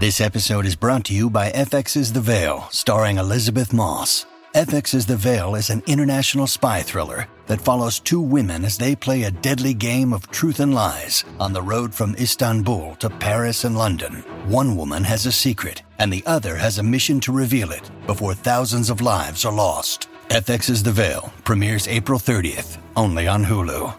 This episode is brought to you by FX's The Veil, starring Elizabeth Moss. FX's The Veil is an international spy thriller that follows two women as they play a deadly game of truth and lies on the road from Istanbul to Paris and London. One woman has a secret, and the other has a mission to reveal it before thousands of lives are lost. FX's The Veil premieres April 30th, only on Hulu.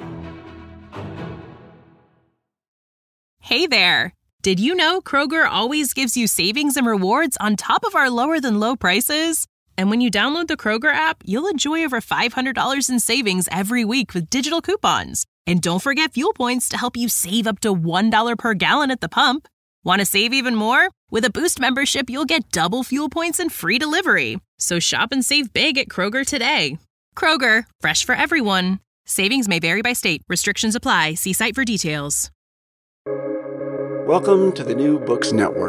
Hey there! Did you know Kroger always gives you savings and rewards on top of our lower-than-low prices? And when you download the Kroger app, you'll enjoy over $500 in savings every week with digital coupons. And don't forget fuel points to help you save up to $1 per gallon at the pump. Want to save even more? With a Boost membership, you'll get double fuel points and free delivery. So shop and save big at Kroger today. Kroger, fresh for everyone. Savings may vary by state. Restrictions apply. See site for details. Welcome to the New Books Network.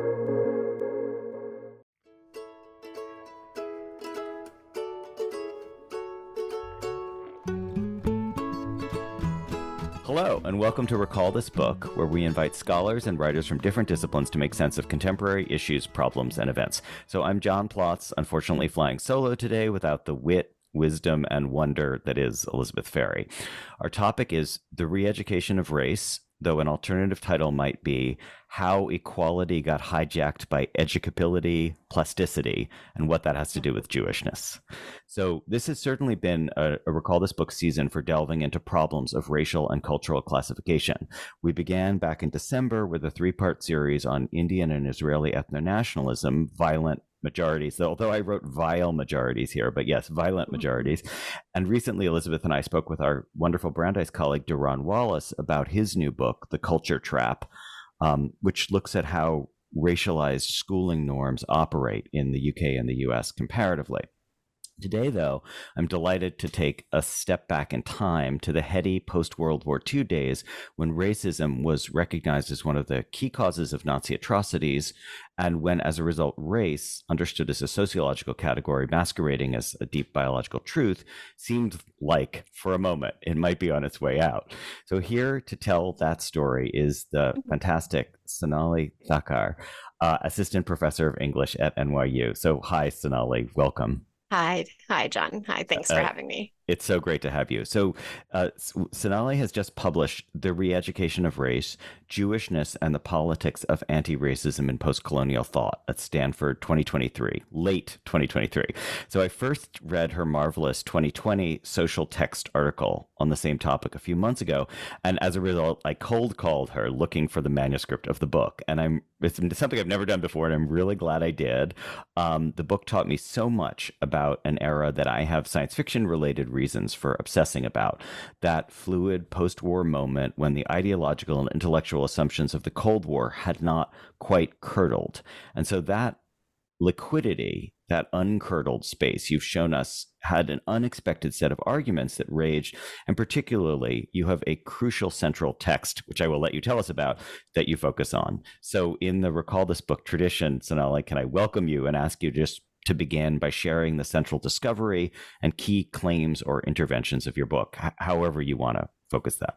Hello, and welcome to Recall This Book, where we invite scholars and writers from different disciplines to make sense of contemporary issues, problems, and events. So I'm John Plotz, unfortunately flying solo today without the wit, wisdom, and wonder that is Elizabeth Ferry. Our topic is the re-education of race, though an alternative title might be How Equality Got Hijacked by Educability, Plasticity, and what that has to do with Jewishness. So this has certainly been a Recall This Book season for delving into problems of racial and cultural classification. We began back in December with a three-part series on Indian and Israeli ethno-nationalism, violent majorities, although I wrote vile majorities here, but yes, violent majorities. And recently, Elizabeth and I spoke with our wonderful Brandeis colleague, Doron Wallace, about his new book, The Culture Trap, which looks at how racialized schooling norms operate in the UK and the US comparatively. Today, though, I'm delighted to take a step back in time to the heady post-World War II days when racism was recognized as one of the key causes of Nazi atrocities, and when, as a result, race, understood as a sociological category masquerading as a deep biological truth, seemed like, for a moment, it might be on its way out. So here to tell that story is the fantastic Sonali Thakkar, assistant professor of English at NYU. So hi, Sonali, welcome. Hi, John. Hi, thanks for having me. It's so great to have you. So Sonali has just published The Re-Education of Race, Jewishness and the Politics of Anti-Racism in Post-Colonial Thought at Stanford 2023, late 2023. So I first read her marvelous 2020 social text article on the same topic a few months ago. And as a result, I cold called her looking for the manuscript of the book. And it's something I've never done before, and I'm really glad I did. The book taught me so much about an era that I have science fiction related reasons for obsessing about, that fluid post-war moment when the ideological and intellectual assumptions of the Cold War had not quite curdled. And so that liquidity, that uncurdled space you've shown us, had an unexpected set of arguments that raged. And particularly, you have a crucial central text, which I will let you tell us about, that you focus on. So in the Recall This Book tradition, Sonali, can I welcome you and ask you just to begin by sharing the central discovery and key claims or interventions of your book, however you want to focus that.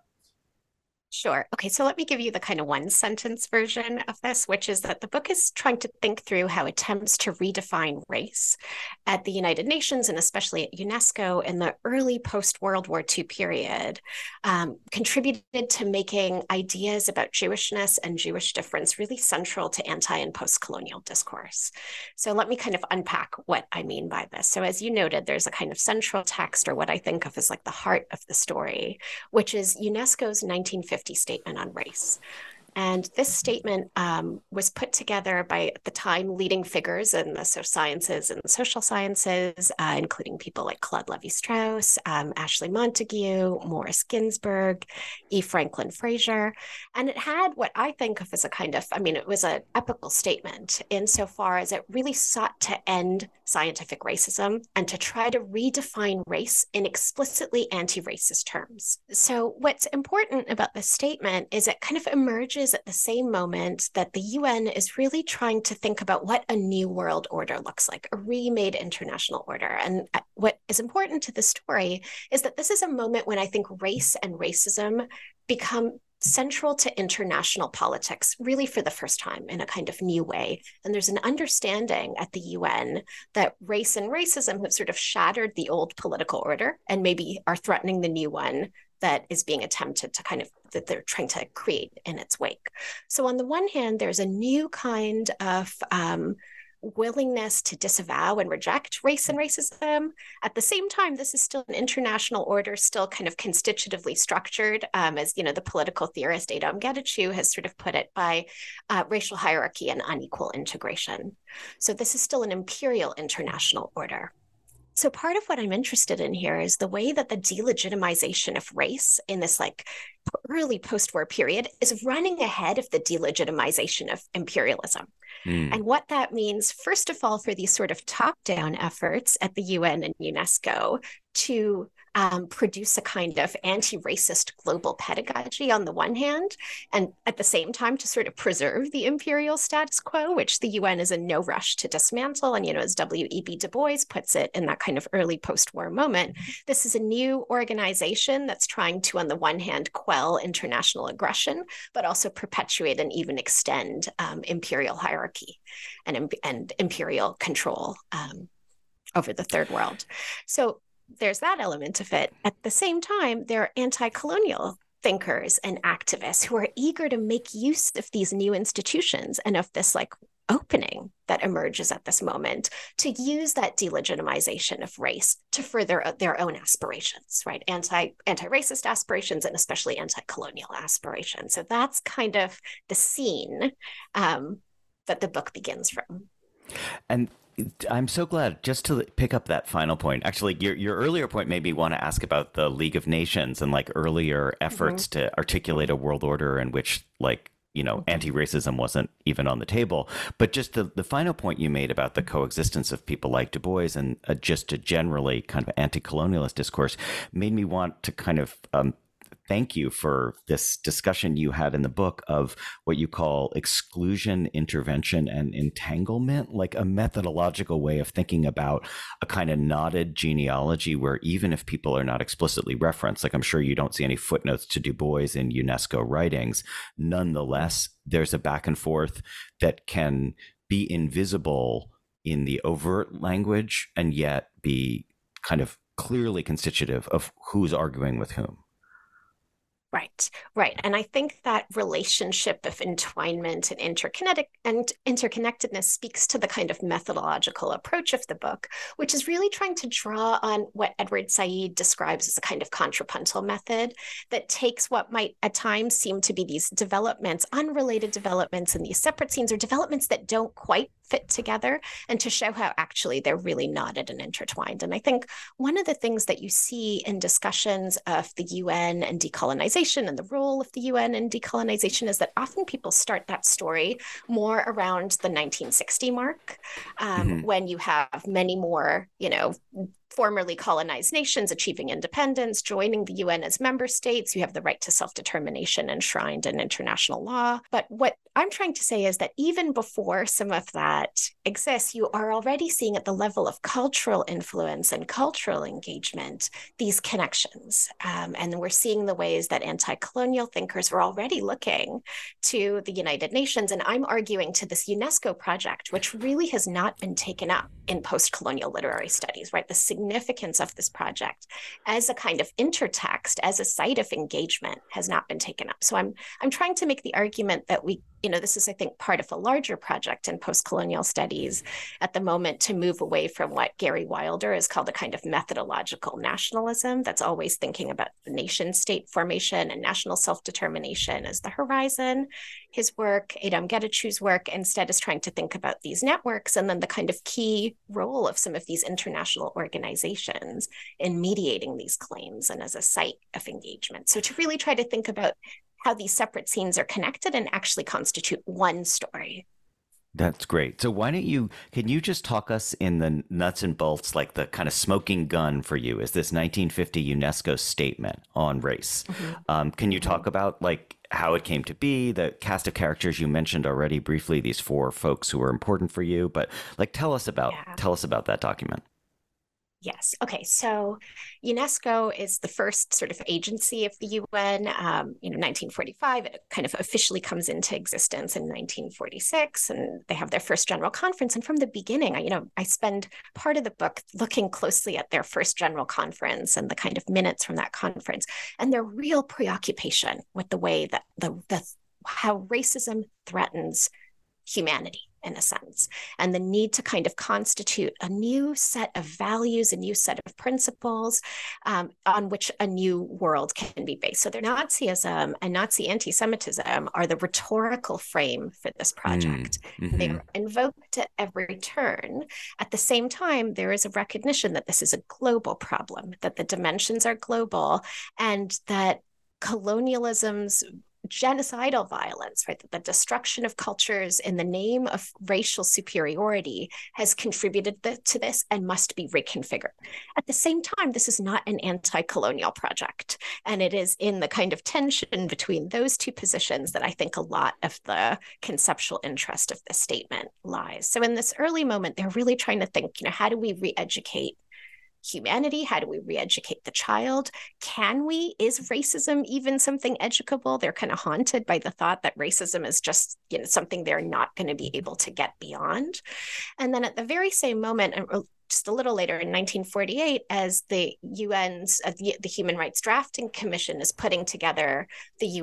Sure. Okay, so let me give you the kind of one-sentence version of this, which is that the book is trying to think through how attempts to redefine race at the United Nations and especially at UNESCO in the early post-World War II period contributed to making ideas about Jewishness and Jewish difference really central to anti- and post-colonial discourse. So let me kind of unpack what I mean by this. So as you noted, there's a kind of central text, or what I think of as like the heart of the story, which is UNESCO's 1950 statement on race. And this statement was put together by, at the time, leading figures in the social sciences and social sciences, including people like Claude Lévi-Strauss, Ashley Montagu, Morris Ginsburg, E. Franklin Frazier. And it had what I think of as a kind of, it was an epical statement insofar as it really sought to end scientific racism and to try to redefine race in explicitly anti-racist terms. So what's important about this statement is it kind of emerges at the same moment that the UN is really trying to think about what a new world order looks like, a remade international order. And what is important to the story is that this is a moment when I think race and racism become central to international politics, really for the first time in a kind of new way. And there's an understanding at the UN that race and racism have sort of shattered the old political order and maybe are threatening the new one that is being attempted to that they're trying to create in its wake. So on the one hand, there's a new kind of willingness to disavow and reject race and racism. At the same time, this is still an international order, still kind of constitutively structured, as the political theorist Adom Getachew has sort of put it, by racial hierarchy and unequal integration. So this is still an imperial international order. So part of what I'm interested in here is the way that the delegitimization of race in this early post-war period is running ahead of the delegitimization of imperialism. And what that means, first of all, for these sort of top-down efforts at the UN and UNESCO to produce a kind of anti-racist global pedagogy on the one hand, and at the same time to sort of preserve the imperial status quo, which the UN is in no rush to dismantle. And, as W.E.B. Du Bois puts it in that kind of early post-war moment, this is a new organization that's trying to, on the one hand, quell international aggression, but also perpetuate and even extend imperial hierarchy and imperial control over the third world. So there's that element of it. At the same time, there are anti-colonial thinkers and activists who are eager to make use of these new institutions and of this opening that emerges at this moment to use that delegitimization of race to further their own aspirations, right? Anti-racist aspirations and especially anti-colonial aspirations. So that's kind of the scene that the book begins from. And I'm so glad, just to pick up that final point. Actually, your earlier point made me want to ask about the League of Nations and earlier efforts to articulate a world order in which anti-racism wasn't even on the table. But just the final point you made about the coexistence of people like Du Bois and just a generally kind of anti-colonialist discourse made me want to kind of thank you for this discussion you had in the book of what you call exclusion, intervention, and entanglement, like a methodological way of thinking about a kind of knotted genealogy where even if people are not explicitly referenced, I'm sure you don't see any footnotes to Du Bois in UNESCO writings, nonetheless, there's a back and forth that can be invisible in the overt language and yet be kind of clearly constitutive of who's arguing with whom. Right. And I think that relationship of entwinement and interconnectedness speaks to the kind of methodological approach of the book, which is really trying to draw on what Edward Said describes as a kind of contrapuntal method that takes what might at times seem to be these developments, unrelated developments in these separate scenes or developments that don't quite fit together, and to show how actually they're really knotted and intertwined. And I think one of the things that you see in discussions of the UN and decolonization and the role of the UN in decolonization is that often people start that story more around the 1960 mark, when you have many more, formerly colonized nations achieving independence, joining the UN as member states. You have the right to self-determination enshrined in international law. But what I'm trying to say is that even before some of that exists, you are already seeing at the level of cultural influence and cultural engagement, these connections. And we're seeing the ways that anti-colonial thinkers were already looking to the United Nations. And I'm arguing to this UNESCO project, which really has not been taken up in post-colonial literary studies, right? The significance of this project as a kind of intertext, as a site of engagement has not been taken up. So I'm trying to make the argument that this is, I think, part of a larger project in post-colonial studies at the moment to move away from what Gary Wilder has called a kind of methodological nationalism that's always thinking about the nation state formation and national self-determination as the horizon. His work, Adom Getachew's work, instead is trying to think about these networks and then the kind of key role of some of these international organizations in mediating these claims and as a site of engagement. So to really try to think about how these separate scenes are connected and actually constitute one story. That's great. So can you just talk us in the nuts and bolts, like the kind of smoking gun for you is this 1950 UNESCO statement on race. Can you talk about how it came to be, the cast of characters you mentioned already briefly, these four folks who were important for you, but tell us about that document. Yes. Okay. So UNESCO is the first sort of agency of the UN. 1945, it kind of officially comes into existence in 1946, and they have their first general conference. And from the beginning, I spend part of the book looking closely at their first general conference and the kind of minutes from that conference, and their real preoccupation with the way that how racism threatens humanity, in a sense, and the need to kind of constitute a new set of values, a new set of principles on which a new world can be based. So their Nazism and Nazi anti-Semitism are the rhetorical frame for this project. Mm-hmm. They are invoked at every turn. At the same time, there is a recognition that this is a global problem, that the dimensions are global, and that colonialism's genocidal violence, right? The destruction of cultures in the name of racial superiority has contributed to this and must be reconfigured. At the same time, this is not an anti-colonial project. And it is in the kind of tension between those two positions that I think a lot of the conceptual interest of this statement lies. So in this early moment, they're really trying to think, how do we re-educate humanity? How do we re-educate the child? Is racism even something educable? They're kind of haunted by the thought that racism is just, something they're not going to be able to get beyond. And then at the very same moment, just a little later in 1948, as the UN's, the Human Rights Drafting Commission is putting together the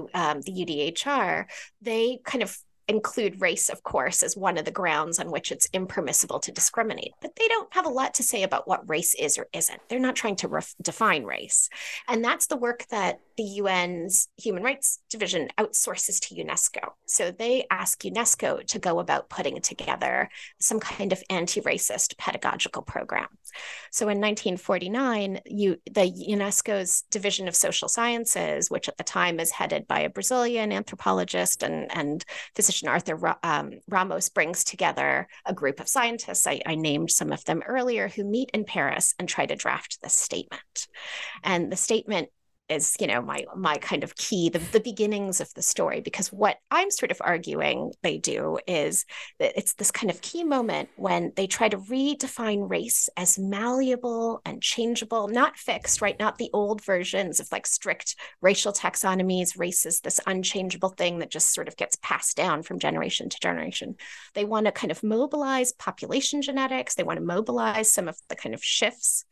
UDHR, they kind of include race, of course, as one of the grounds on which it's impermissible to discriminate. But they don't have a lot to say about what race is or isn't. They're not trying to define race. And that's the work that the UN's Human Rights Division outsources to UNESCO. So they ask UNESCO to go about putting together some kind of anti-racist pedagogical program. So in 1949, the UNESCO's Division of Social Sciences, which at the time is headed by a Brazilian anthropologist and physician Arthur Ramos, brings together a group of scientists, I named some of them earlier, who meet in Paris and try to draft this statement. And the statement is, my kind of key, the beginnings of the story, because what I'm sort of arguing they do is that it's this kind of key moment when they try to redefine race as malleable and changeable, not fixed, right? Not the old versions of like strict racial taxonomies. Race is this unchangeable thing that just sort of gets passed down from generation to generation. They want to kind of mobilize population genetics. They want to mobilize some of the kind of shifts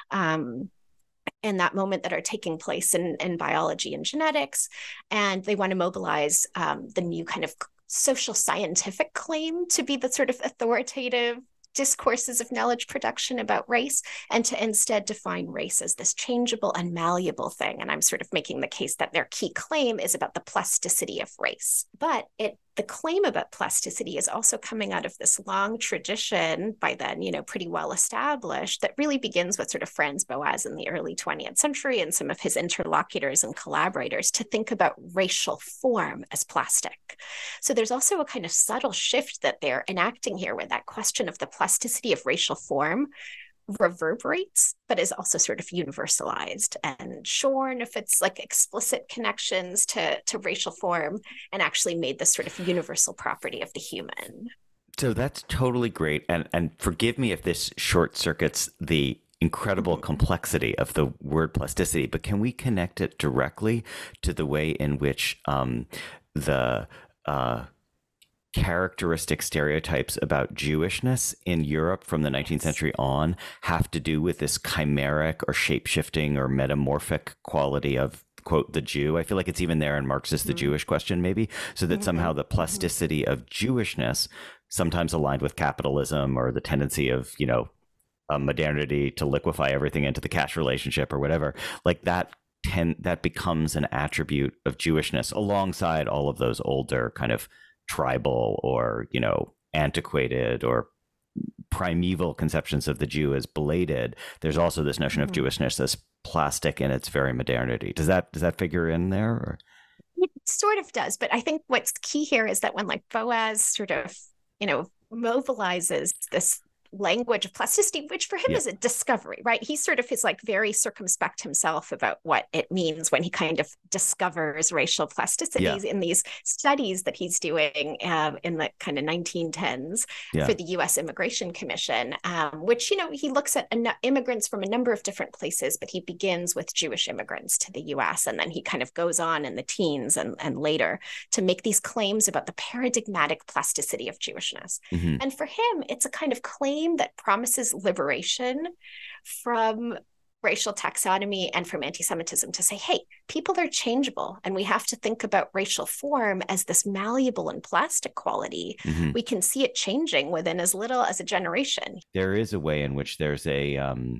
in that moment that are taking place in biology and genetics. And they want to mobilize the new kind of social scientific claim to be the sort of authoritative discourses of knowledge production about race, and to instead define race as this changeable and malleable thing. And I'm sort of making the case that their key claim is about the plasticity of race. But the claim about plasticity is also coming out of this long tradition, by then, pretty well established, that really begins with sort of Franz Boas in the early 20th century and some of his interlocutors and collaborators to think about racial form as plastic. So there's also a kind of subtle shift that they're enacting here, where that question of the plasticity of racial form reverberates, but is also sort of universalized and shorn of its like explicit connections to racial form, and actually made this sort of universal property of the human. So that's totally great. And forgive me if this short circuits the incredible complexity of the word plasticity, but can we connect it directly to the way in which the characteristic stereotypes about Jewishness in Europe from the 19th century on have to do with this chimeric or shape-shifting or metamorphic quality of, quote, the Jew? I feel like it's even there in Marx's The Jewish Question, maybe, so that somehow the plasticity of Jewishness, sometimes aligned with capitalism or the tendency of, modernity to liquefy everything into the cash relationship or whatever, like that becomes an attribute of Jewishness alongside all of those older kind of tribal or, antiquated or primeval conceptions of the Jew as belated. There's also this notion of Jewishness as plastic in its very modernity. Does that figure in there? Or? It sort of does, but I think what's key here is that when like Boas sort of, mobilizes this language of plasticity, which for him is a discovery, right? He's sort of like very circumspect himself about what it means when he kind of discovers racial plasticities in these studies that he's doing in the kind of 1910s for the U.S. Immigration Commission, which, he looks at immigrants from a number of different places, but he begins with Jewish immigrants to the U.S. And then he kind of goes on in the teens and later to make these claims about the paradigmatic plasticity of Jewishness. Mm-hmm. And for him, it's a kind of claim that promises liberation from racial taxonomy and from anti-Semitism, to say, hey, people are changeable and we have to think about racial form as this malleable and plastic quality. Mm-hmm. We can see it changing within as little as a generation. There is a way in which there's a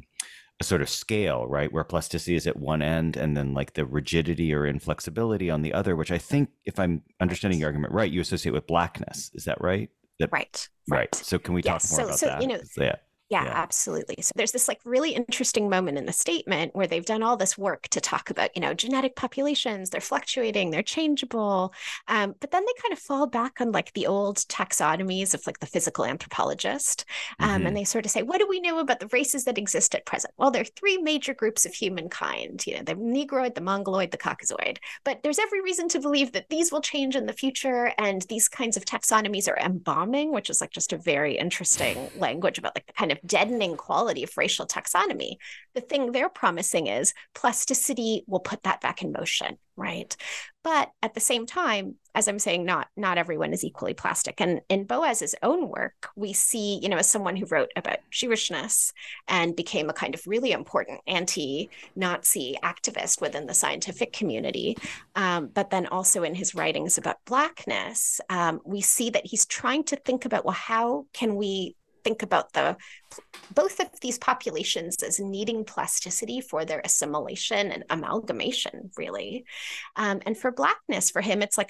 sort of scale, right, where plasticity is at one end and then like the rigidity or inflexibility on the other, which I think, if I'm understanding your argument right, you associate with Blackness. Is that right? Right. So can we talk more about that? Yeah, absolutely. So there's this like really interesting moment in the statement where they've done all this work to talk about, genetic populations, they're fluctuating, they're changeable. But then they kind of fall back on like the old taxonomies of like the physical anthropologist. And they sort of say, what do we know about the races that exist at present? Well, there are three major groups of humankind, the Negroid, the Mongoloid, the Caucasoid. But there's every reason to believe that these will change in the future. And these kinds of taxonomies are embalming, which is like just a very interesting language about like the kind of deadening quality of racial taxonomy. The thing they're promising is plasticity will put that back in motion, right? But at the same time, as I'm saying, not everyone is equally plastic. And in Boas's own work, we see, as someone who wrote about Jewishness and became a kind of really important anti-Nazi activist within the scientific community, but then also in his writings about Blackness, we see that he's trying to think about, well, how can we think about both of these populations as needing plasticity for their assimilation and amalgamation, really. And for Blackness, for him, it's like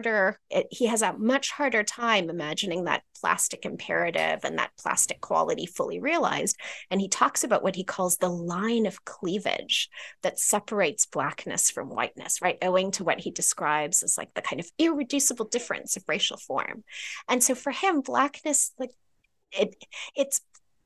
he has a much harder time imagining that plastic imperative and that plastic quality fully realized. And he talks about what he calls the line of cleavage that separates Blackness from whiteness, right? Owing to what he describes as like the kind of irreducible difference of racial form. And so for him, Blackness, like, it's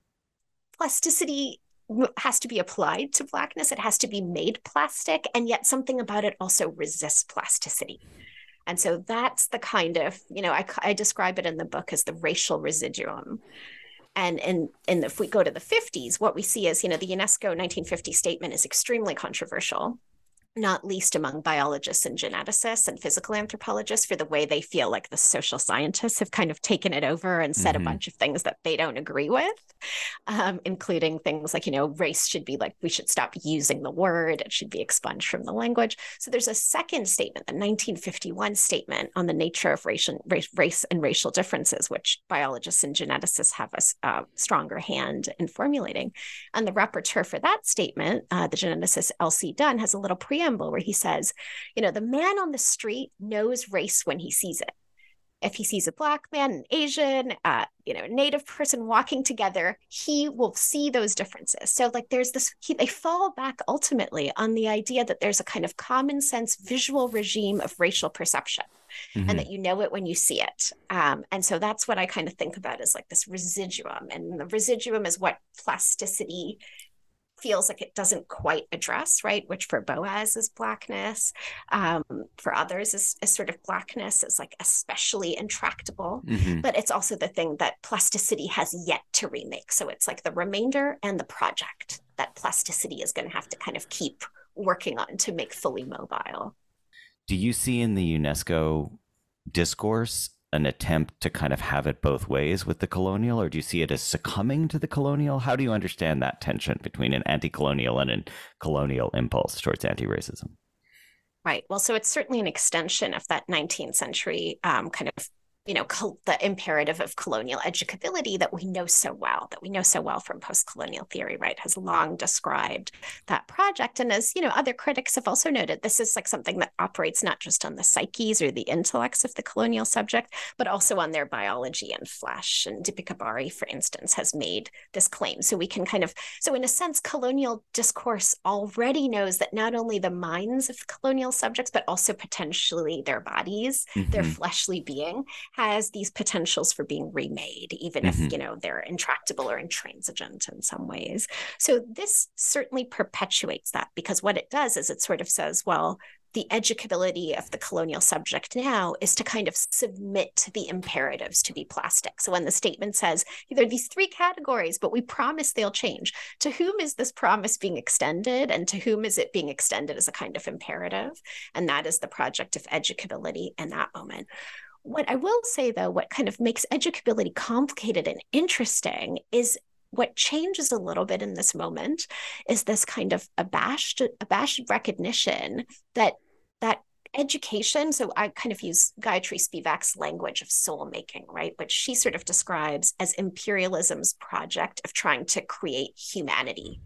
plasticity has to be applied to Blackness. It has to be made plastic, and yet something about it also resists plasticity. And so that's the kind of, I describe it in the book as the racial residuum. And if we go to the 50s, what we see is, the UNESCO 1950 statement is extremely controversial, not least among biologists and geneticists and physical anthropologists, for the way they feel like the social scientists have kind of taken it over and said a bunch of things that they don't agree with, including things like, race should be like, we should stop using the word, it should be expunged from the language. So there's a second statement, the 1951 statement on the nature of race and racial differences, which biologists and geneticists have a stronger hand in formulating. And the rapporteur for that statement, the geneticist L.C. Dunn, has a little preamble where he says, the man on the street knows race when he sees it. If he sees a Black man, an Asian, a Native person walking together, he will see those differences. So like there's this, they fall back ultimately on the idea that there's a kind of common sense visual regime of racial perception, and that you know it when you see it. And so that's what I kind of think about as like this residuum. And the residuum is what plasticity feels like it doesn't quite address, right? Which for Boas is Blackness. For others is sort of Blackness is like especially intractable, but it's also the thing that plasticity has yet to remake. So it's like the remainder and the project that plasticity is going to have to kind of keep working on to make fully mobile. Do you see in the UNESCO discourse an attempt to kind of have it both ways with the colonial, or do you see it as succumbing to the colonial? How do you understand that tension between an anti-colonial and a colonial impulse towards anti-racism? Right. Well, so it's certainly an extension of that 19th century kind of the imperative of colonial educability that we know so well from post-colonial theory, right, has long described that project. And as, other critics have also noted, this is like something that operates not just on the psyches or the intellects of the colonial subject, but also on their biology and flesh. And Deepika Bari, for instance, has made this claim. So we can so in a sense, colonial discourse already knows that not only the minds of colonial subjects, but also potentially their bodies, their fleshly being, has these potentials for being remade, even if, they're intractable or intransigent in some ways. So this certainly perpetuates that, because what it does is it sort of says, well, the educability of the colonial subject now is to kind of submit to the imperatives to be plastic. So when the statement says there are these three categories, but we promise they'll change, to whom is this promise being extended, and to whom is it being extended as a kind of imperative? And that is the project of educability in that moment. What I will say, though, what kind of makes educability complicated and interesting is what changes a little bit in this moment is this kind of abashed recognition that education, so I kind of use Gayatri Spivak's language of soul making, right, which she sort of describes as imperialism's project of trying to create humanity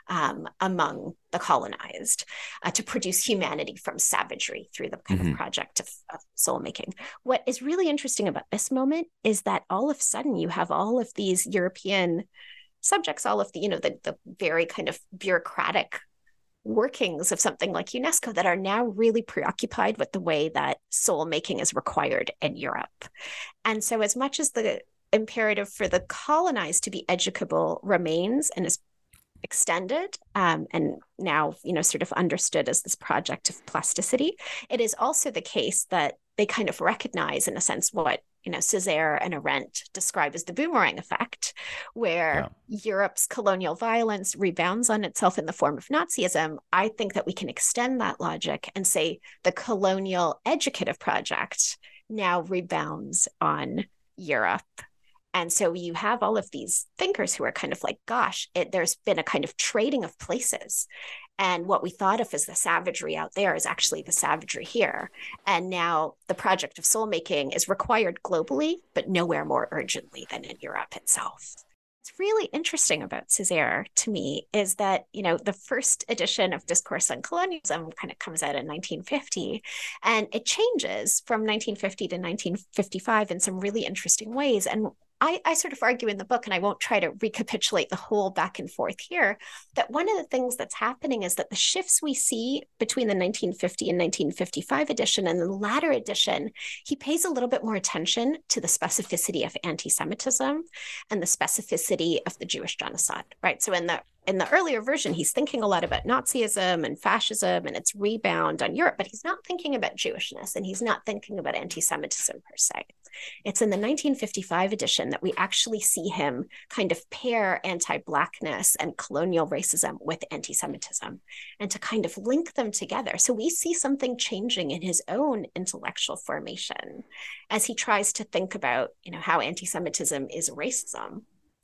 among the colonized, to produce humanity from savagery through the kind of project of soul making. What is really interesting about this moment is that all of a sudden you have all of these European subjects, all of the, the very kind of bureaucratic workings of something like UNESCO that are now really preoccupied with the way that soul making is required in Europe. And so as much as the imperative for the colonized to be educable remains and is extended, and now, sort of understood as this project of plasticity, it is also the case that they kind of recognize, in a sense, what Césaire and Arendt describe as the boomerang effect, where Europe's colonial violence rebounds on itself in the form of Nazism. I think that we can extend that logic and say the colonial educative project now rebounds on Europe. And so you have all of these thinkers who are kind of like, gosh, there's been a kind of trading of places. And what we thought of as the savagery out there is actually the savagery here. And now the project of soul making is required globally, but nowhere more urgently than in Europe itself. What's really interesting about Césaire to me is that, the first edition of Discourse on Colonialism kind of comes out in 1950, and it changes from 1950 to 1955 in some really interesting ways. And I sort of argue in the book, and I won't try to recapitulate the whole back and forth here, that one of the things that's happening is that the shifts we see between the 1950 and 1955 edition and the latter edition, he pays a little bit more attention to the specificity of anti-Semitism and the specificity of the Jewish genocide, right? So in the earlier version, he's thinking a lot about Nazism and fascism and its rebound on Europe, but he's not thinking about Jewishness, and he's not thinking about anti-Semitism per se. It's in the 1955 edition that we actually see him kind of pair anti-Blackness and colonial racism with anti-Semitism, and to kind of link them together. So we see something changing in his own intellectual formation as he tries to think about, how anti-Semitism is racism.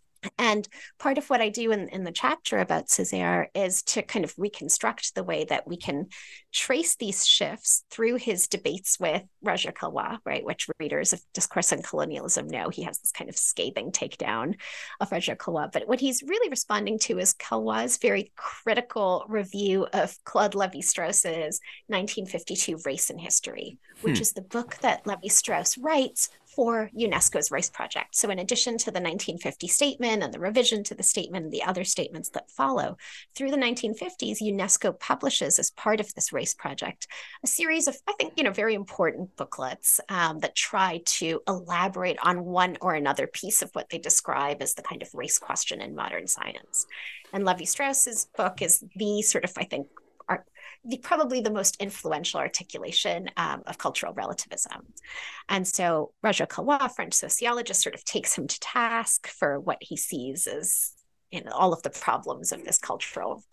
And part of what I do in the chapter about Césaire is to kind of reconstruct the way that we can trace these shifts through his debates with Roger Caillois, right, which readers of Discourse on Colonialism know. He has this kind of scathing takedown of Roger Caillois. But what he's really responding to is Caillois' very critical review of Claude Lévi-Strauss's 1952 Race and History, which is the book that Lévi-Strauss writes for UNESCO's race project. So in addition to the 1950 statement and the revision to the statement and the other statements that follow, through the 1950s, UNESCO publishes, as part of this race project, a series of, I think, very important booklets that try to elaborate on one or another piece of what they describe as the kind of race question in modern science. And Lévi-Strauss's book is the sort of, I think, probably the most influential articulation of cultural relativism. And so Roger Caillois, French sociologist, sort of takes him to task for what he sees as all of the problems of this cultural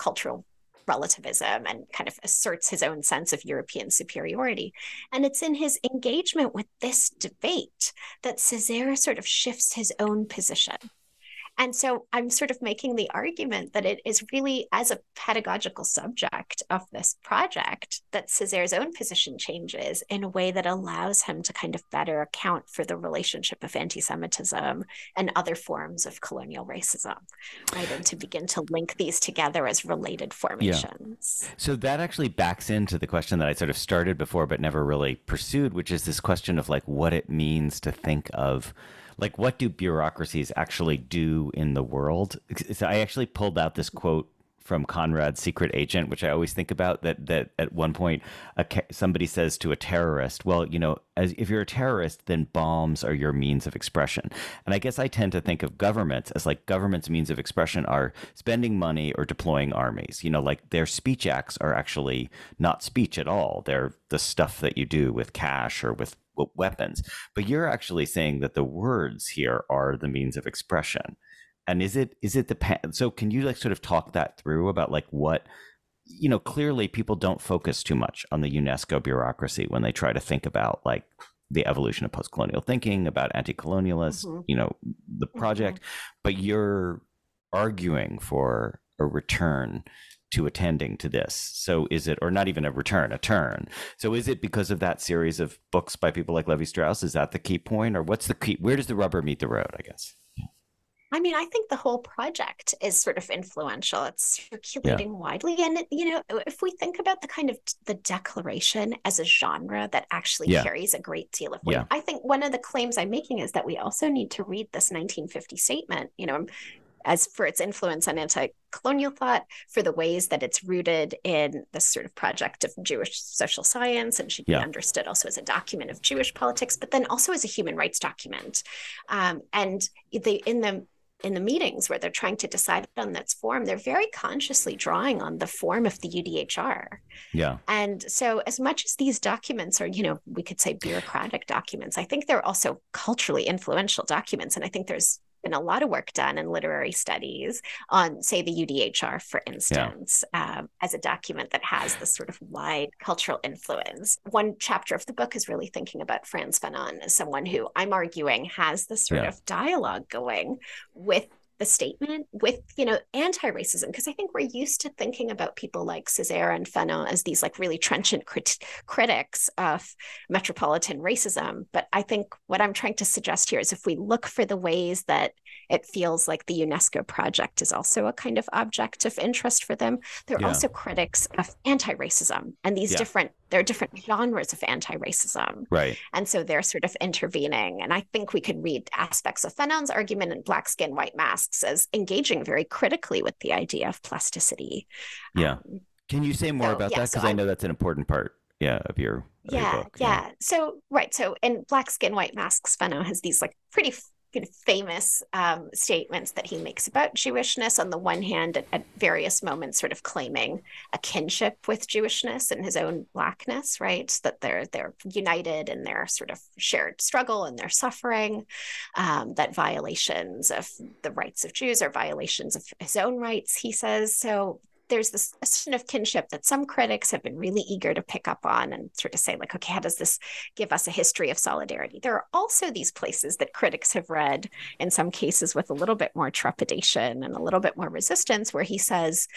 relativism, and kind of asserts his own sense of European superiority. And it's in his engagement with this debate that Césaire sort of shifts his own position. And so I'm sort of making the argument that it is really, as a pedagogical subject of this project, that Césaire's own position changes in a way that allows him to kind of better account for the relationship of anti-Semitism and other forms of colonial racism, right? And to begin to link these together as related formations. Yeah. So that actually backs into the question that I sort of started before but never really pursued, which is this question of like what it means to think of, like, what do bureaucracies actually do in the world? So I actually pulled out this quote from Conrad's Secret Agent, which I always think about, that at one point somebody says to a terrorist, well, if you're a terrorist, then bombs are your means of expression. And I guess I tend to think of governments as like government's means of expression are spending money or deploying armies. Like their speech acts are actually not speech at all. They're the stuff that you do with cash or with weapons. But you're actually saying that the words here are the means of expression. And is it so can you like sort of talk that through about like what, clearly people don't focus too much on the UNESCO bureaucracy when they try to think about like the evolution of post-colonial thinking, about anti-colonialists, the project, but you're arguing for a return to attending to this. So is it, or not even a return, a turn. So is it because of that series of books by people like Levi-Strauss? Is that the key point, or what's the key? Where does the rubber meet the road, I guess? I mean, I think the whole project is sort of influential. It's circulating widely. And, if we think about the kind of the declaration as a genre that actually carries a great deal of weight, I think one of the claims I'm making is that we also need to read this 1950 statement, as for its influence on anti-colonial thought, for the ways that it's rooted in this sort of project of Jewish social science and should be understood also as a document of Jewish politics, but then also as a human rights document. And in the meetings where they're trying to decide on its form, they're very consciously drawing on the form of the UDHR. Yeah. And so as much as these documents are, we could say bureaucratic documents, I think they're also culturally influential documents. And I think there's been a lot of work done in literary studies on, say, the UDHR, for instance, as a document that has this sort of wide cultural influence. One chapter of the book is really thinking about Frantz Fanon as someone who I'm arguing has this sort of dialogue going with the statement, with, anti-racism, because I think we're used to thinking about people like Césaire and Fanon as these like really trenchant critics of metropolitan racism. But I think what I'm trying to suggest here is if we look for the ways that it feels like the UNESCO project is also a kind of object of interest for them, they're also critics of anti-racism and these there are different genres of anti-racism. Right. And so they're sort of intervening. And I think we could read aspects of Fanon's argument in Black Skin, White Masks as engaging very critically with the idea of plasticity. Yeah. Can you say more about that? Because I know that's an important part of your book. Yeah. So in Black Skin, White Masks, Fanon has these like pretty famous statements that he makes about Jewishness, on the one hand, at various moments sort of claiming a kinship with Jewishness and his own Blackness, right? That they're united in their sort of shared struggle and their suffering, that violations of the rights of Jews are violations of his own rights, he says. So there's this sort of kinship that some critics have been really eager to pick up on and sort of say, like, okay, how does this give us a history of solidarity? There are also these places that critics have read, in some cases with a little bit more trepidation and a little bit more resistance, where he says,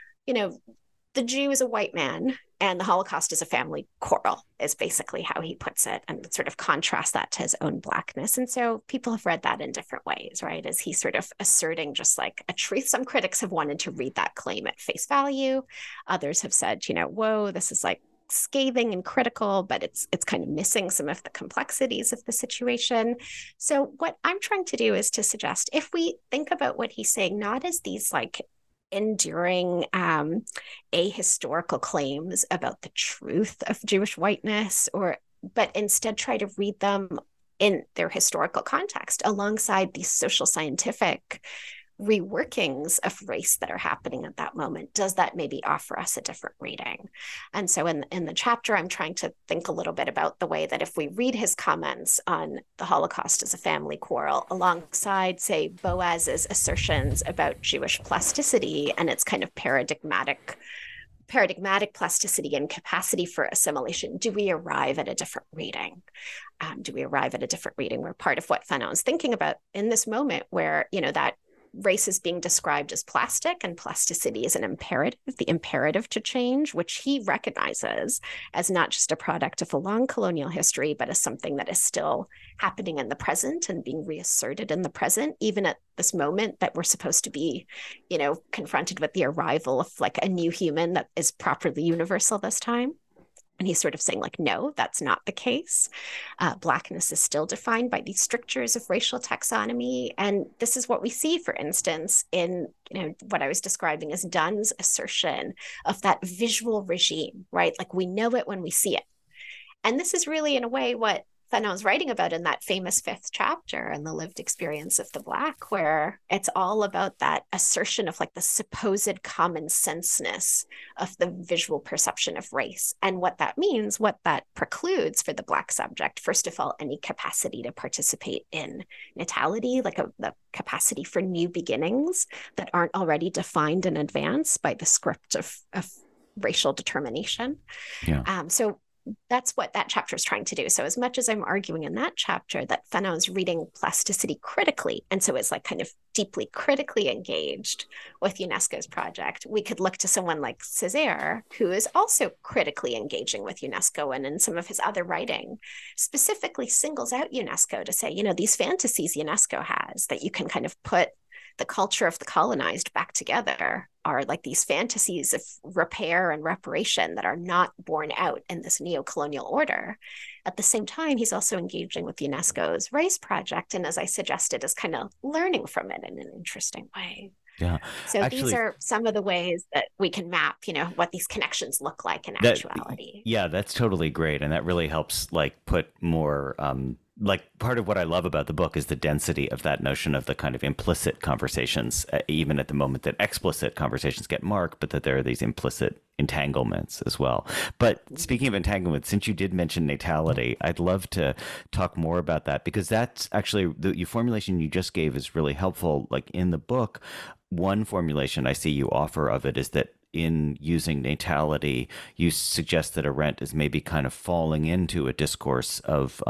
the Jew is a white man and the Holocaust is a family quarrel, is basically how he puts it, and sort of contrast that to his own Blackness. And so people have read that in different ways, right? As he sort of asserting just like a truth. Some critics have wanted to read that claim at face value. Others have said, whoa, this is like scathing and critical, but it's kind of missing some of the complexities of the situation. So what I'm trying to do is to suggest, if we think about what he's saying, not as these like enduring ahistorical claims about the truth of Jewish whiteness, but instead try to read them in their historical context alongside these social scientific reworkings of race that are happening at that moment. Does that maybe offer us a different reading? And so in the chapter, I'm trying to think a little bit about the way that if we read his comments on the Holocaust as a family quarrel alongside, say, Boaz's assertions about Jewish plasticity and its kind of paradigmatic plasticity and capacity for assimilation, do we arrive at a different reading? Where part of what Fanon's thinking about in this moment where, that race is being described as plastic and plasticity is an imperative, the imperative to change, which he recognizes as not just a product of a long colonial history, but as something that is still happening in the present and being reasserted in the present, even at this moment that we're supposed to be, confronted with the arrival of like a new human that is properly universal this time. And he's sort of saying, like, no, that's not the case. Blackness is still defined by these strictures of racial taxonomy. And this is what we see, for instance, in what I was describing as Dunn's assertion of that visual regime, right? Like, we know it when we see it. And this is really, in a way, what Fanon's writing about in that famous 5th chapter in The Lived Experience of the Black, where it's all about that assertion of like the supposed common senseness of the visual perception of race and what that means, what that precludes for the Black subject. First of all, any capacity to participate in natality, like the capacity for new beginnings that aren't already defined in advance by the script of racial determination. Yeah. So that's what that chapter is trying to do. So as much as I'm arguing in that chapter that Fanon is reading plasticity critically, and so is like kind of deeply critically engaged with UNESCO's project, we could look to someone like Césaire, who is also critically engaging with UNESCO, and in some of his other writing specifically singles out UNESCO to say, these fantasies UNESCO has that you can kind of put the culture of the colonized back together are like these fantasies of repair and reparation that are not borne out in this neo-colonial order. At the same time, he's also engaging with UNESCO's race project, and as I suggested, is kind of learning from it in an interesting way. Yeah. So these are some of the ways that we can map, what these connections look like in actuality. Yeah, that's totally great. And that really helps like put more, like part of what I love about the book is the density of that notion of the kind of implicit conversations, even at the moment that explicit conversations get marked, but that there are these implicit entanglements as well. But speaking of entanglements, since you did mention natality, I'd love to talk more about that, because that's actually the formulation you just gave is really helpful. Like in the book, one formulation I see you offer of it is that in using natality, you suggest that Arendt is maybe kind of falling into a discourse of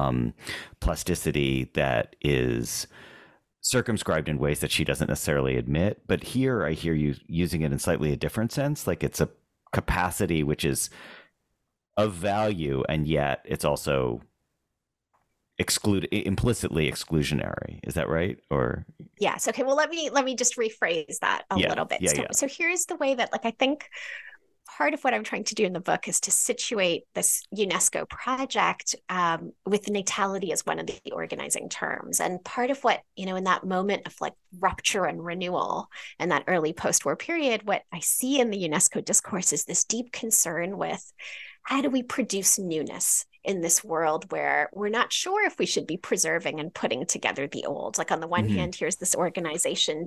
plasticity that is circumscribed in ways that she doesn't necessarily admit. But here I hear you using it in slightly a different sense, like it's a capacity which is of value, and yet it's also implicitly exclusionary. Is that right? Or yes. Okay. Well, let me just rephrase that a little bit. So here's the way that, like, I think part of what I'm trying to do in the book is to situate this UNESCO project with natality as one of the organizing terms. And part of what, in that moment of like rupture and renewal in that early post-war period, what I see in the UNESCO discourse is this deep concern with how do we produce newness in this world where we're not sure if we should be preserving and putting together the old. Like on the one hand, here's this organization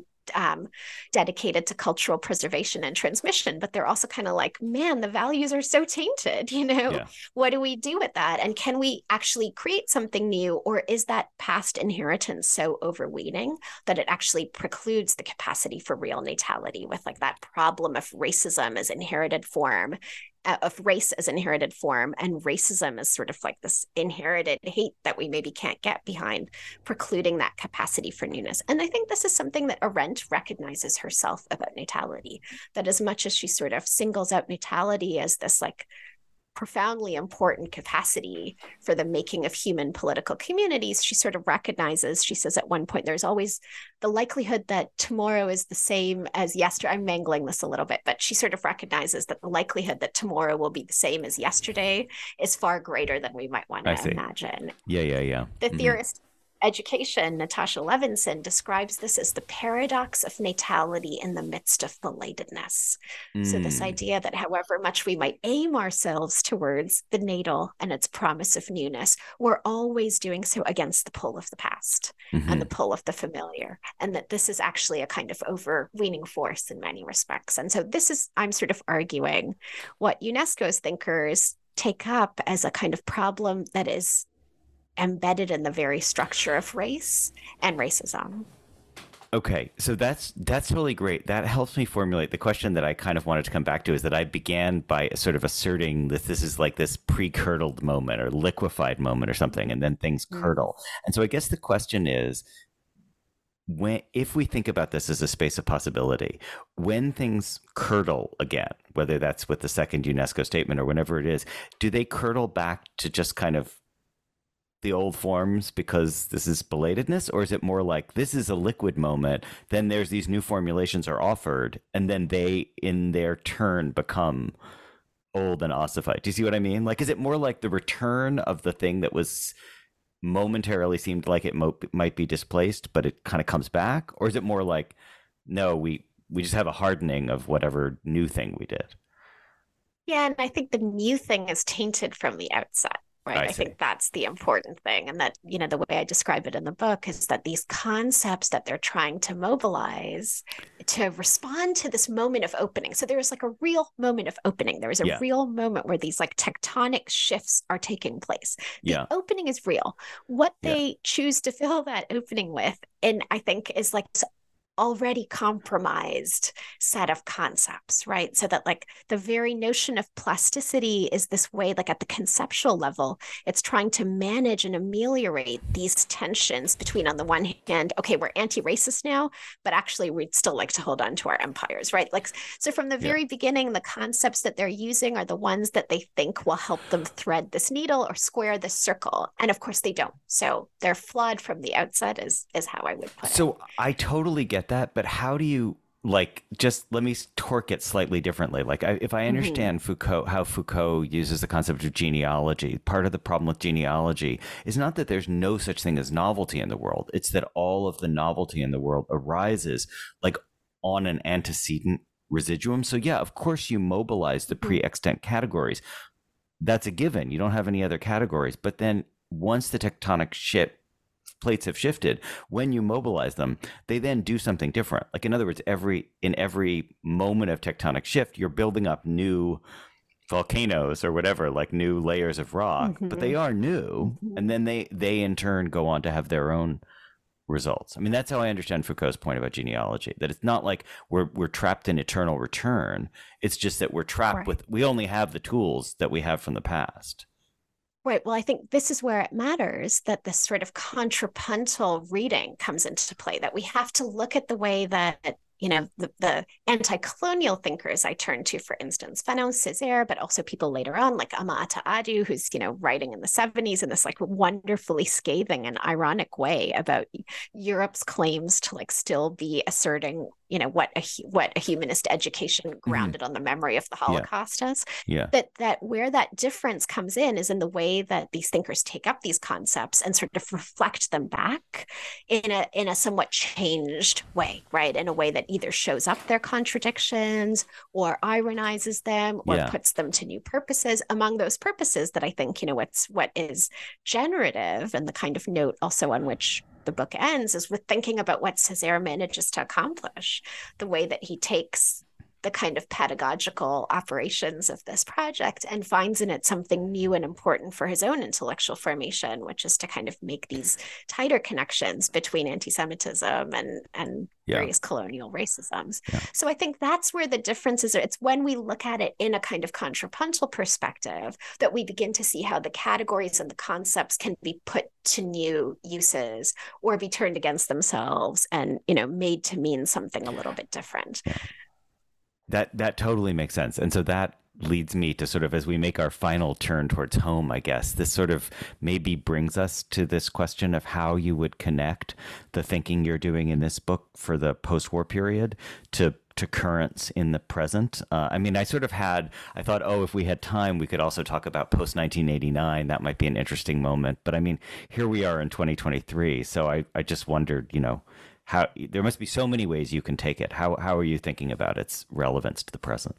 dedicated to cultural preservation and transmission, but they're also kind of like, man, the values are so tainted, What do we do with that? And can we actually create something new? Or is that past inheritance so overweening that it actually precludes the capacity for real natality, with like that problem of racism as inherited form, of race as inherited form, and racism as sort of like this inherited hate that we maybe can't get behind, precluding that capacity for newness. And I think this is something that Arendt recognizes herself about natality, that as much as she sort of singles out natality as this like profoundly important capacity for the making of human political communities, she sort of recognizes, she says at one point, there's always the likelihood that tomorrow is the same as yesterday. I'm mangling this a little bit, but she sort of recognizes that the likelihood that tomorrow will be the same as yesterday is far greater than we might want to imagine. Yeah. The theorist education, Natasha Levinson, describes this as the paradox of natality in the midst of belatedness. So this idea that however much we might aim ourselves towards the natal and its promise of newness, we're always doing so against the pull of the past and the pull of the familiar, and that this is actually a kind of overweening force in many respects. And so this is, I'm sort of arguing, what UNESCO's thinkers take up as a kind of problem that is embedded in the very structure of race and racism. Okay, so that's totally great. That helps me formulate the question that I kind of wanted to come back to, is that I began by sort of asserting that this is like this pre-curdled moment or liquefied moment or something, and then things curdle. And so I guess the question is, if we think about this as a space of possibility, when things curdle again, whether that's with the second UNESCO statement or whenever it is, do they curdle back to just kind of the old forms because this is belatedness, or is it more like this is a liquid moment, then there's these new formulations are offered, and then they in their turn become old and ossified. Do you see what I mean? Like, is it more like the return of the thing that was momentarily seemed like it might be displaced, but it kind of comes back? Or is it more like, no, we just have a hardening of whatever new thing we did? Yeah, and I think the new thing is tainted from the outset, right? I think that's the important thing. And that, the way I describe it in the book is that these concepts that they're trying to mobilize to respond to this moment of opening. So there is like a real moment of opening. There is a real moment where these like tectonic shifts are taking place. The opening is real. What they choose to fill that opening with, and I think is like already compromised set of concepts, right? So that like the very notion of plasticity is this way, like at the conceptual level, it's trying to manage and ameliorate these tensions between, on the one hand, okay, we're anti-racist now, but actually we'd still like to hold on to our empires, right? Like, so from the very beginning, the concepts that they're using are the ones that they think will help them thread this needle or square this circle. And of course they don't. So they're flawed from the outset is how I would put it. So I totally get that, but how do you, like, just let me torque it slightly differently. Like, if I understand Foucault, how Foucault uses the concept of genealogy, part of the problem with genealogy is not that there's no such thing as novelty in the world. It's that all of the novelty in the world arises like on an antecedent residuum. So yeah, of course you mobilize the pre-extant categories. That's a given. You don't have any other categories. But then once the tectonic plates have shifted, when you mobilize them, they then do something different. Like, in other words, in every moment of tectonic shift, you're building up new volcanoes or whatever, like new layers of rock, but they are new. And then they in turn go on to have their own results. I mean, that's how I understand Foucault's point about genealogy, that it's not like we're trapped in eternal return. It's just that we're trapped with, we only have the tools that we have from the past. Right. Well, I think this is where it matters that this sort of contrapuntal reading comes into play, that we have to look at the way that, the anti-colonial thinkers I turn to, for instance, Fanon, Césaire, but also people later on like Ama Ata Addo, who's, writing in the 70s in this like wonderfully scathing and ironic way about Europe's claims to like still be asserting, what a humanist education grounded on the memory of the Holocaust is. Yeah. That where that difference comes in is in the way that these thinkers take up these concepts and sort of reflect them back in a somewhat changed way, right? In a way that either shows up their contradictions or ironizes them or puts them to new purposes. Among those purposes that I think, what is generative, and the kind of note also on which the book ends is with thinking about what Césaire manages to accomplish, the way that he takes the kind of pedagogical operations of this project and finds in it something new and important for his own intellectual formation, which is to kind of make these tighter connections between anti-Semitism and various colonial racisms. Yeah. So I think that's where the differences are. It's when we look at it in a kind of contrapuntal perspective that we begin to see how the categories and the concepts can be put to new uses or be turned against themselves and, made to mean something a little bit different. Yeah. That totally makes sense. And so that leads me to sort of, as we make our final turn towards home, I guess, this sort of maybe brings us to this question of how you would connect the thinking you're doing in this book for the post-war period to currents in the present. I mean, I thought, if we had time, we could also talk about post-1989. That might be an interesting moment. But I mean, here we are in 2023. So I just wondered, how there must be so many ways you can take it. How are you thinking about its relevance to the present?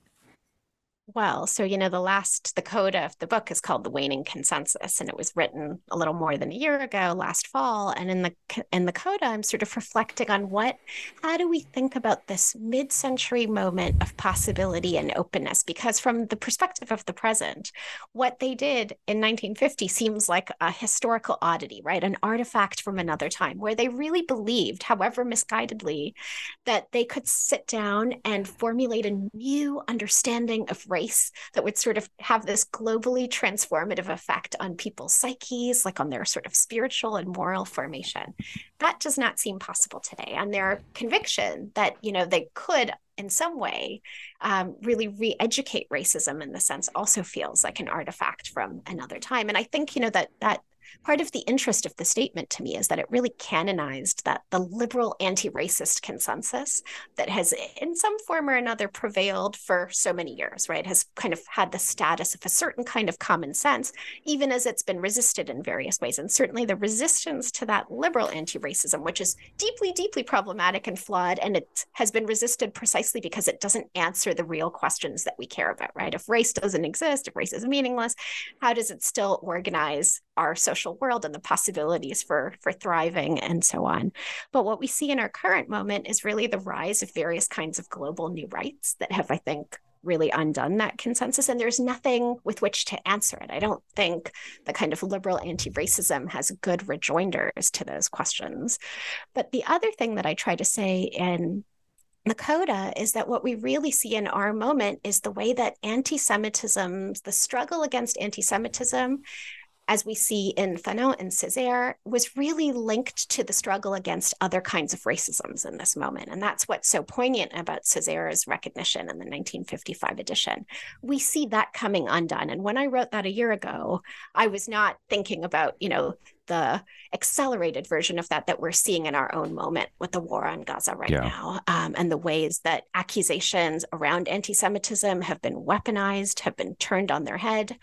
Well, so, the coda of the book is called The Waning Consensus, and it was written a little more than a year ago, last fall. And in the coda, I'm sort of reflecting on how do we think about this mid-century moment of possibility and openness? Because from the perspective of the present, what they did in 1950 seems like a historical oddity, right? An artifact from another time where they really believed, however misguidedly, that they could sit down and formulate a new understanding of race that would sort of have this globally transformative effect on people's psyches, like on their sort of spiritual and moral formation. That does not seem possible today. And their conviction that, they could in some way really re-educate racism in the sense also feels like an artifact from another time. And I think, that part of the interest of the statement to me is that it really canonized that the liberal anti-racist consensus that has in some form or another prevailed for so many years, right? Has kind of had the status of a certain kind of common sense, even as it's been resisted in various ways. And certainly the resistance to that liberal anti-racism, which is deeply, deeply problematic and flawed, and it has been resisted precisely because it doesn't answer the real questions that we care about, right? If race doesn't exist, if race is meaningless, how does it still organize our social world and the possibilities for thriving and so on? But what we see in our current moment is really the rise of various kinds of global new rights that have, I think, really undone that consensus. And there's nothing with which to answer it. I don't think the kind of liberal anti-racism has good rejoinders to those questions. But the other thing that I try to say in the coda is that what we really see in our moment is the way that anti-Semitism, the struggle against anti-Semitism, as we see in Fanon and Césaire, was really linked to the struggle against other kinds of racisms in this moment. And that's what's so poignant about Césaire's recognition in the 1955 edition. We see that coming undone. And when I wrote that a year ago, I was not thinking about, the accelerated version of that we're seeing in our own moment with the war on Gaza right now, and the ways that accusations around anti-Semitism have been weaponized, have been turned on their head.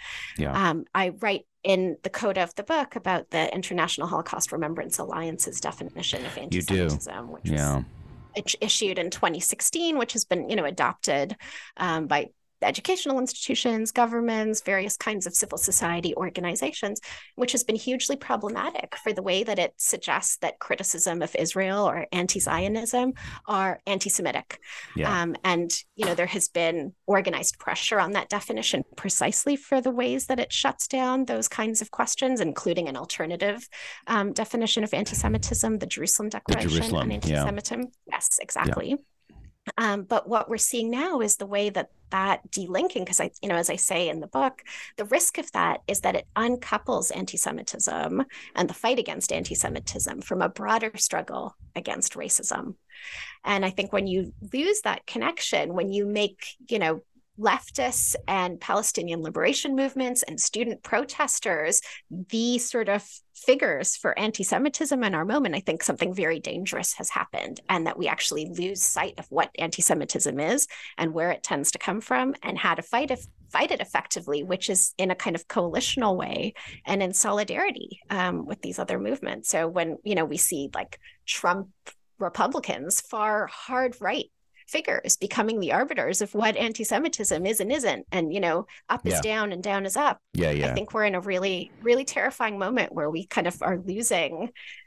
I write in the coda of the book about the International Holocaust Remembrance Alliance's definition of anti-Semitism, which was issued in 2016, which has been, adopted by educational institutions, governments, various kinds of civil society organizations, which has been hugely problematic for the way that it suggests that criticism of Israel or anti-Zionism are anti-Semitic. And, there has been organized pressure on that definition precisely for the ways that it shuts down those kinds of questions, including an alternative definition of anti-Semitism, the Jerusalem Declaration on Anti-Semitism. Yes, exactly. But what we're seeing now is the way that delinking, because as I say in the book, the risk of that is that it uncouples anti-Semitism and the fight against anti-Semitism from a broader struggle against racism. And I think when you lose that connection, when you make, leftists and Palestinian liberation movements and student protesters the sort of figures for anti-Semitism in our moment, I think something very dangerous has happened, and that we actually lose sight of what anti-Semitism is and where it tends to come from and how to fight it effectively, which is in a kind of coalitional way and in solidarity with these other movements. So when, we see like Trump Republicans, far hard right figures becoming the arbiters of what anti-Semitism is and isn't, and up is down and down is up. I think we're in a really, really terrifying moment where we kind of are losing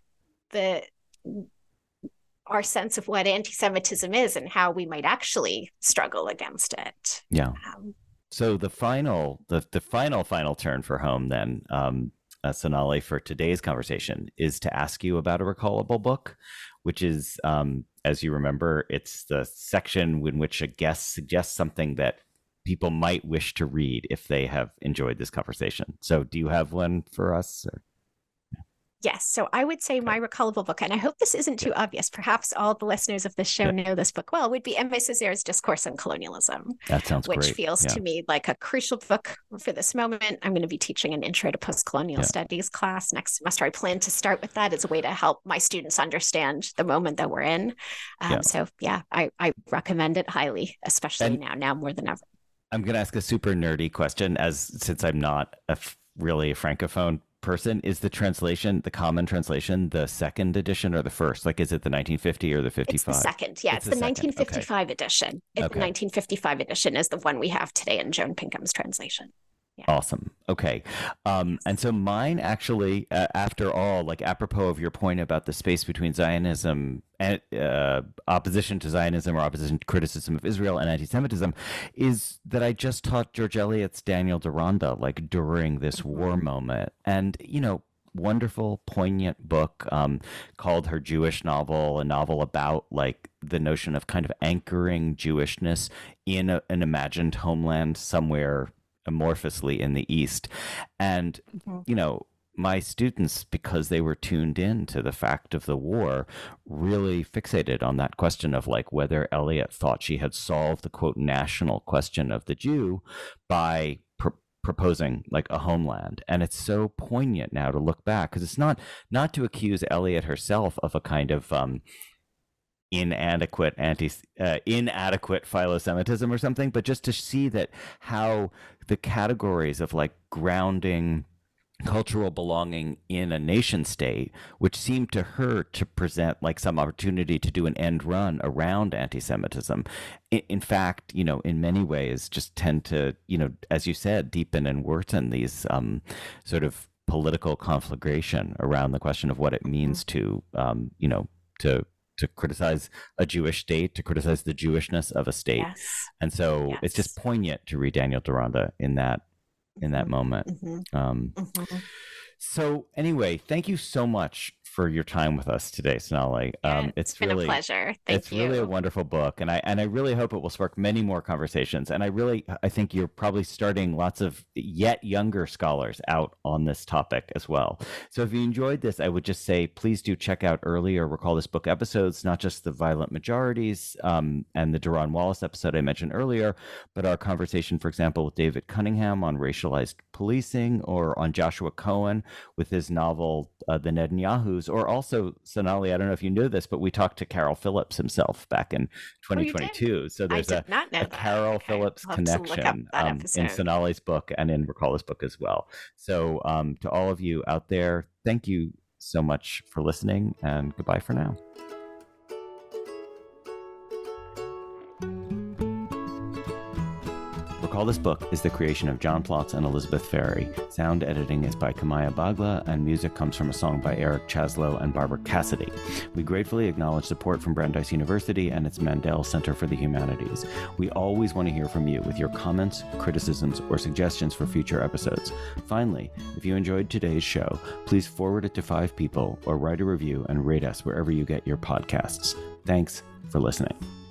our sense of what anti-Semitism is and how we might actually struggle against it. So the final turn for home then, Sonali, for today's conversation is to ask you about a recallable book, which is, as you remember, it's the section in which a guest suggests something that people might wish to read if they have enjoyed this conversation. So do you have one for us? Or? Yes. So I would say my recallable book, and I hope this isn't too obvious, perhaps all the listeners of this show know this book well, would be Aimé Césaire's Discourse on Colonialism. That sounds great. Which feels to me like a crucial book for this moment. I'm going to be teaching an Intro to Postcolonial Studies class next semester. I plan to start with that as a way to help my students understand the moment that we're in. So I recommend it highly, especially now more than ever. I'm going to ask a super nerdy question, since I'm not really a Francophone person. Is the translation, the common translation, the second edition or the first? Like, is it the 1950 or the 55? It's the second. It's the 1955 edition. The 1955 edition is the one we have today in Joan Pinkham's translation. Awesome. Okay. And so mine actually, after all, like apropos of your point about the space between Zionism and opposition to Zionism or opposition to criticism of Israel and anti-Semitism, is that I just taught George Eliot's Daniel Deronda, like during this war moment. And, wonderful, poignant book called Her Jewish Novel, a novel about like the notion of kind of anchoring Jewishness in an imagined homeland somewhere amorphously in the East. And, my students, because they were tuned in to the fact of the war, really fixated on that question of like whether Eliot thought she had solved the quote national question of the Jew by proposing like a homeland. And it's so poignant now to look back, because it's not to accuse Eliot herself of a kind of inadequate philo-Semitism or something, but just to see that how the categories of like grounding cultural belonging in a nation state, which seemed to her to present like some opportunity to do an end run around anti-Semitism, in fact, in many ways just tend to, as you said, deepen and worsen these sort of political conflagration around the question of what it means to, to criticize a Jewish state, to criticize the Jewishness of a state. Yes. And so Yes. it's just poignant to read Daniel Deronda in that moment. So anyway, thank you so much for your time with us today, Sonali. It's been a pleasure. Thank you. It's really a wonderful book, and I really hope it will spark many more conversations. And I think you're probably starting lots of yet younger scholars out on this topic as well. So if you enjoyed this, I would just say please do check out earlier Recall This Book episodes, not just the Violent Majorities and the Duron Wallace episode I mentioned earlier, but our conversation, for example, with David Cunningham on racialized policing, or on Joshua Cohen with his novel The Netanyahus, or also, Sonali, I don't know if you knew this, but we talked to Carol Phillips himself back in 2022. So there's a Carol Phillips connection in Sonali's book and in Recall This Book as well. So to all of you out there, thank you so much for listening, and goodbye for now. Recall This Book is the creation of John Plotz and Elizabeth Ferry. Sound editing is by Kamaya Bagla, and music comes from a song by Eric Chaslow and Barbara Cassidy. We gratefully acknowledge support from Brandeis University and its Mandel Center for the Humanities. We always want to hear from you with your comments, criticisms, or suggestions for future episodes. Finally, if you enjoyed today's show, please forward it to 5 people or write a review and rate us wherever you get your podcasts. Thanks for listening.